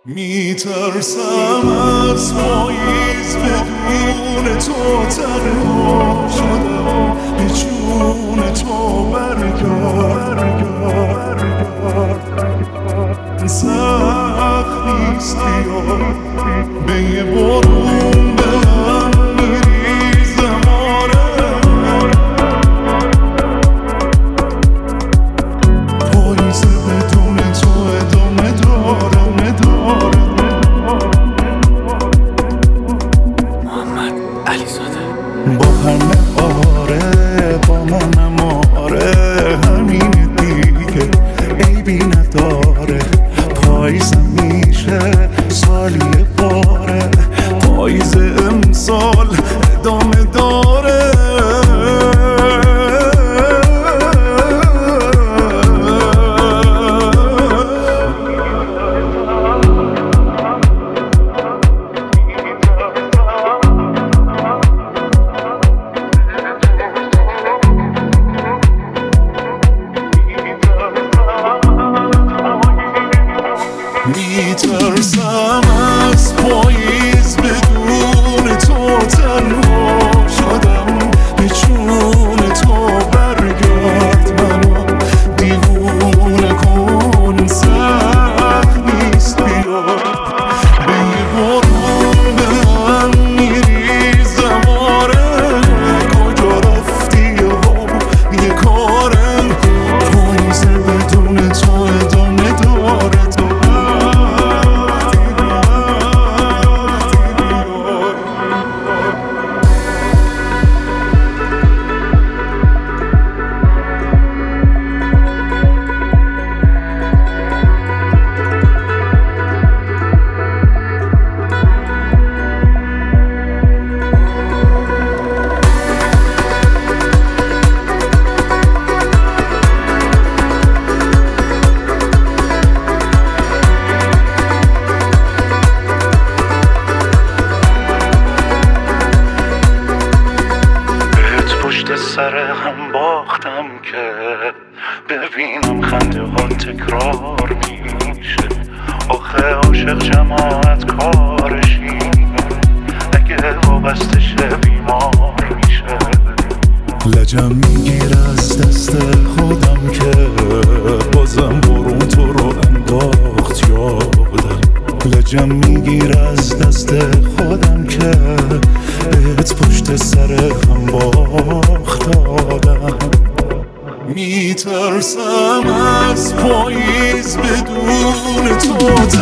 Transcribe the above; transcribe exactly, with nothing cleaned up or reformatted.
میترسم از پاییز بدون تو تنها شدم، به جون تو برگرد. سخت نیست بیا به یه برون به هم میریزم. آره پاییز بدون تو ادامه داره. با همه آره با منم آره، همین دیگه عیبی نداره. پاییزم میشه سالی باره، پاییز امسال ادامه داره. میترسم از پاییز بدون تو تنها شدم، به جون تو برگرد. منو دیوونه کن، سخت نیست بیا به یه برون به هم میریزم. آره کجا رفتی ها یه کارم، پاییز بدون تو ادامه داره. سر هم باختم که ببینم خنده ها تکرار میشه. آخه عاشق جماعت کارشی، اگه وابسته شه بیمار میشه. لجم میگیر از دست خودم که بازم برون تو رو انداخت یادم. لجم میگیر از دست خودم که بهت پشت سر هم باخت دادم. میترسم از پاییز بدون تو